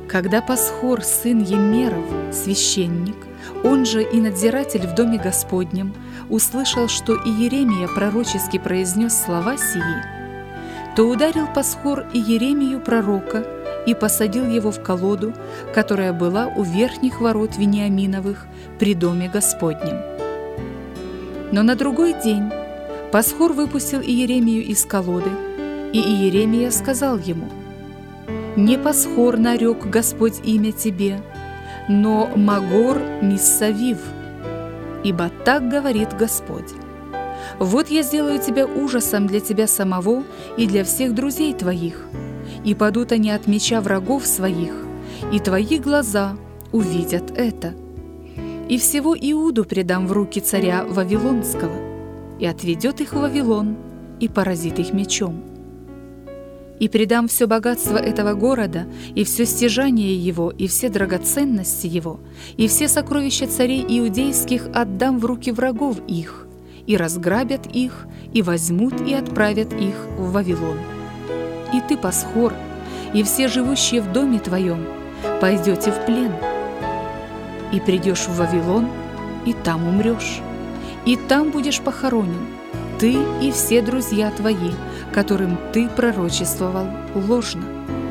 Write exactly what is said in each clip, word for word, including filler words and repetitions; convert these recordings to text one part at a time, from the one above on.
Когда Пасхор, сын Еммеров, священник, он же и надзиратель в доме Господнем, услышал, что Иеремия пророчески произнес слова сии, то ударил Пасхор Иеремию пророка и посадил его в колоду, которая была у верхних ворот Вениаминовых при доме Господнем. Но на другой день Пасхор выпустил Иеремию из колоды, и Иеремия сказал ему: «Не Пасхор нарек Господь имя тебе, но Магор Миссавив, ибо так говорит Господь. Вот я сделаю тебя ужасом для тебя самого и для всех друзей твоих, и падут они от меча врагов своих, и твои глаза увидят это. И всего Иуду предам в руки царя Вавилонского, и отведет их в Вавилон, и поразит их мечом. И предам все богатство этого города, и все стяжание его, и все драгоценности его, и все сокровища царей иудейских отдам в руки врагов их, и разграбят их, и возьмут и отправят их в Вавилон. И ты, Пасхор, и все живущие в доме твоем, пойдете в плен, и придешь в Вавилон, и там умрешь, и там будешь похоронен, ты и все друзья твои, которым ты пророчествовал ложно.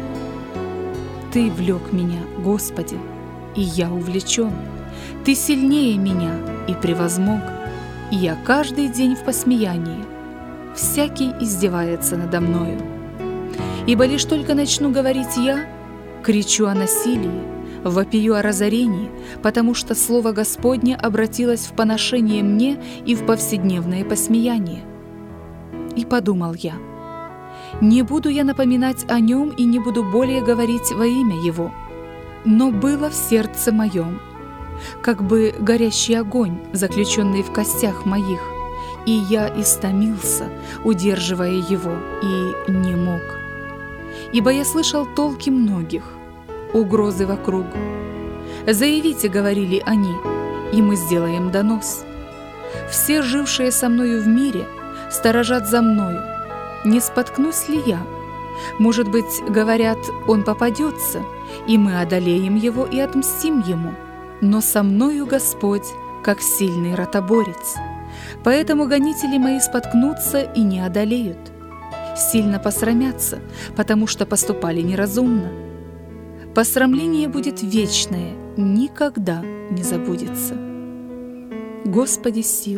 Ты влек меня, Господи, и я увлечен. Ты сильнее меня и превозмог, и я каждый день в посмеянии. Всякий издевается надо мною. Ибо лишь только начну говорить я, кричу о насилии, вопию о разорении, потому что слово Господне обратилось в поношение мне и в повседневное посмеяние. И подумал я: не буду я напоминать о нем и не буду более говорить во имя его. Но было в сердце моем, как бы горящий огонь, заключенный в костях моих, и я истомился, удерживая его, и не мог. Ибо я слышал толки многих, угрозы вокруг. «Заявите, — говорили они, — и мы сделаем донос. Все, жившие со мною в мире, сторожат за мною. Не споткнусь ли я? Может быть, говорят, он попадется, и мы одолеем его и отмстим ему. Но со мною Господь, как сильный ротоборец. Поэтому гонители мои споткнутся и не одолеют. Сильно посрамятся, потому что поступали неразумно. Посрамление будет вечное, никогда не забудется. Господи сил,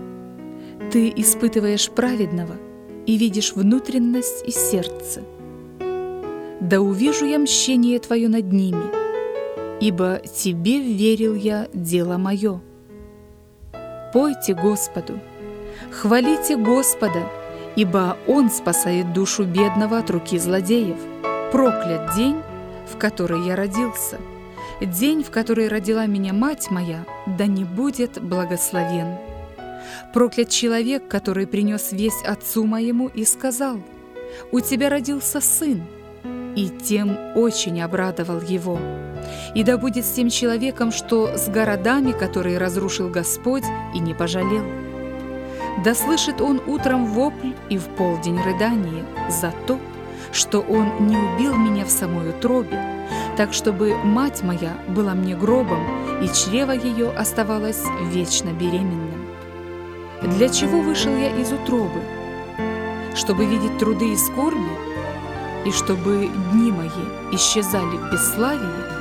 Ты испытываешь праведного и видишь внутренность и сердце. Да увижу я мщение Твое над ними, ибо Тебе верил я дело мое. Пойте Господу, хвалите Господа, ибо Он спасает душу бедного от руки злодеев. Проклят день, в который я родился, день, в который родила меня мать моя, да не будет благословен. Проклят человек, который принес весть отцу моему и сказал: «У тебя родился сын», и тем очень обрадовал его. И да будет с тем человеком, что с городами, которые разрушил Господь, и не пожалел. Да слышит он утром вопль и в полдень рыдание за то, что он не убил меня в самой утробе, так чтобы мать моя была мне гробом, и чрево ее оставалось вечно беременным. Для чего вышел я из утробы? Чтобы видеть труды и скорби, и чтобы дни мои исчезали в бесславии?